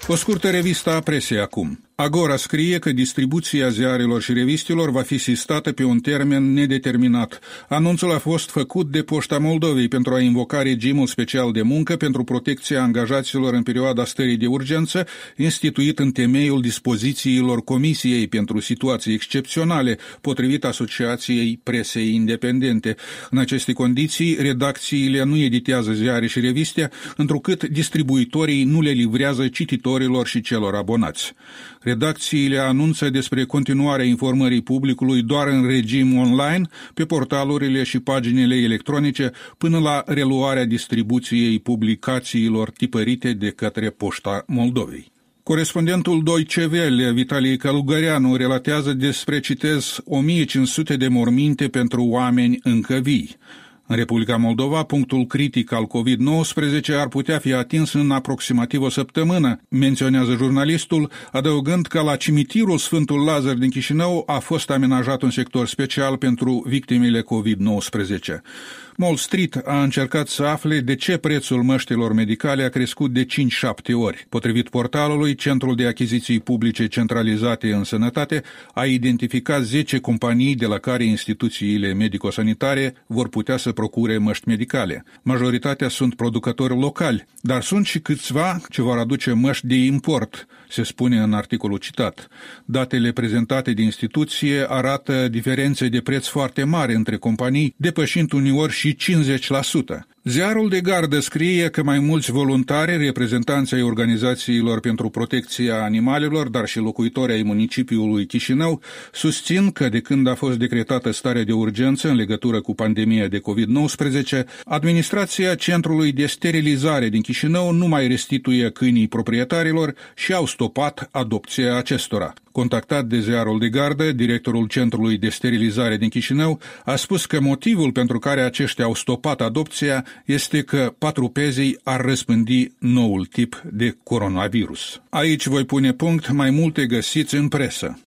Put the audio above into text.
O scurtă revistă a presei acum. Agora scrie că distribuția ziarelor și revistelor va fi sistată pe un termen nedeterminat. Anunțul a fost făcut de Poșta Moldovei pentru a invoca regimul special de muncă pentru protecția angajaților în perioada stării de urgență, instituit în temeiul dispozițiilor Comisiei pentru situații excepționale, potrivit Asociației Presei Independente. În aceste condiții, redacțiile nu editează ziare și reviste, întrucât distribuitorii nu le livrează cititorilor și celor abonați. Redacțiile anunță despre continuarea informării publicului doar în regim online, pe portalurile și paginile electronice, până la reluarea distribuției publicațiilor tipărite de către Poșta Moldovei. Corespondentul Deutsche Welle, Vitalie Călugăreanu, relatează despre, citez, 1500 de morminte pentru oameni încă vii. În Republica Moldova, punctul critic al COVID-19 ar putea fi atins în aproximativ o săptămână, menționează jurnalistul, adăugând că la cimitirul Sfântul Lazar din Chișinău a fost amenajat un sector special pentru victimele COVID-19. Wall Street a încercat să afle de ce prețul măștilor medicale a crescut de 5-7 ori. Potrivit portalului, Centrul de Achiziții Publice Centralizate în Sănătate a identificat 10 companii de la care instituțiile medico-sanitare vor putea să procure măști medicale. Majoritatea sunt producători locali, dar sunt și câțiva ce vor aduce măști de import, se spune în articolul citat. Datele prezentate de instituție arată diferențe de preț foarte mari între companii, depășind uneori și 50%. Ziarul de gardă scrie că mai mulți voluntari, reprezentanți ai organizațiilor pentru protecția animalelor, dar și locuitori ai municipiului Chișinău, susțin că de când a fost decretată starea de urgență în legătură cu pandemia de COVID-19, administrația Centrului de Sterilizare din Chișinău nu mai restituie câinii proprietarilor și au stopat adopția acestora. Contactat de ziarul de gardă, directorul Centrului de Sterilizare din Chișinău a spus că motivul pentru care aceștia au stopat adopția este că patrupezii ar răspândi noul tip de coronavirus. Aici voi pune punct, mai multe găsiți în presă.